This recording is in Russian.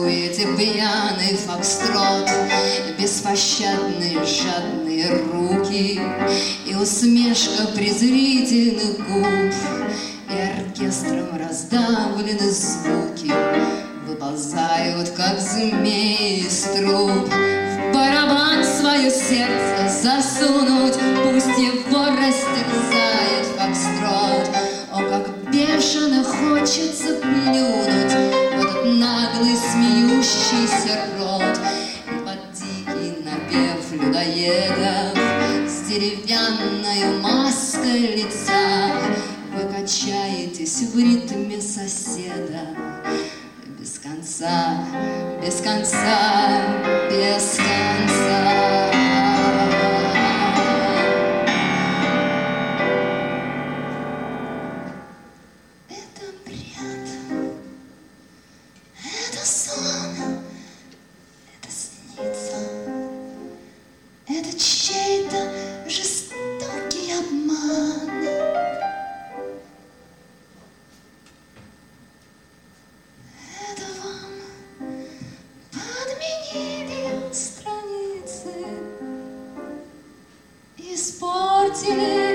танцуете пьяный фокстрот, беспощадные жадные руки и усмешка презрительных губ, и оркестром раздавлены звуки выползают, как змеи из труб. В барабан свое сердце засунуть, пусть его растерзает фокстрот. О, как бешено хочется плюнуть в этот наглый смеющийся рот и под дикий напев людоедов с деревянной маской лица вы качаетесь в ритме соседа. Без конца, без конца, без конца. Это бред, это сон, это снится, это чей-то жестокий обман. Страницы испортили